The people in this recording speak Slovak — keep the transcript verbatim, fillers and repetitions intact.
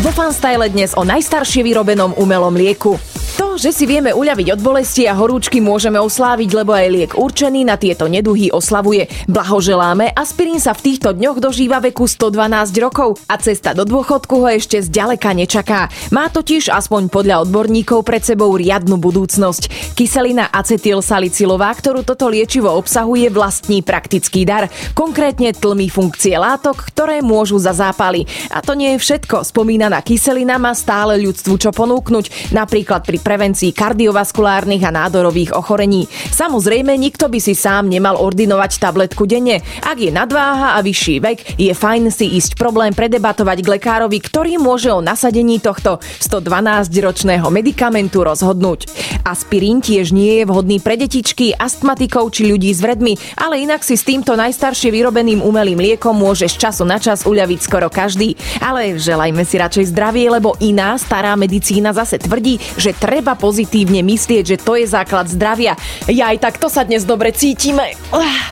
Vo Fanstyle dnes o najstaršie vyrobenom umelom lieku. To, že si vieme uľaviť od bolesti a horúčky, môžeme osláviť, lebo aj liek určený na tieto neduhy oslavuje. Blahoželáme, aspirín sa v týchto dňoch dožíva veku sto dvanásť rokov a cesta do dôchodku ho ešte zďaleka nečaká. Má totiž, aspoň podľa odborníkov, pred sebou riadnu budúcnosť. Kyselina acetylsalicylová, ktorú toto liečivo obsahuje, vlastní praktický dar. Konkrétne tlmí funkcie látok, ktoré môžu za zápaly. A to nie je všetko. Spomínaná kyselina má stále ľudstvu čo ponúknuť, napríklad pri prevencii kardiovaskulárnych a nádorových ochorení. Samozrejme, nikto by si sám nemal ordinovať tabletku denne. Ak je nadváha a vyšší vek, je fajn si ísť problém predebatovať k lekárovi, ktorý môže o nasadení tohto stodvanásťročného medikamentu rozhodnúť. Aspirín tiež nie je vhodný pre detičky, astmatikov či ľudí s vredmi, ale inak si s týmto najstaršie vyrobeným umelým liekom môže z času na čas uľaviť skoro každý. Ale želajme si radšej zdravie, lebo iná stará medicína zase tvrdí, že treba pozitívne myslieť, že to je základ zdravia. Ja aj tak to sa dnes dobre cítime.